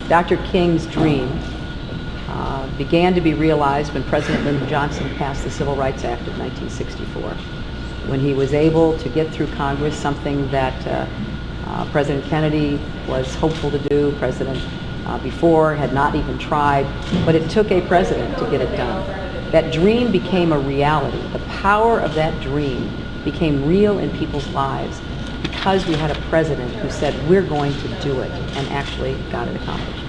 Dr. King's dream began to be realized when President Lyndon Johnson passed the Civil Rights Act of 1964, when he was able to get through Congress something that President Kennedy was hopeful to do, President before had not even tried, but it took a president to get it done. That dream became a reality. The power of that dream became real in people's lives because we had a president who said, we're going to do it, and actually got it accomplished.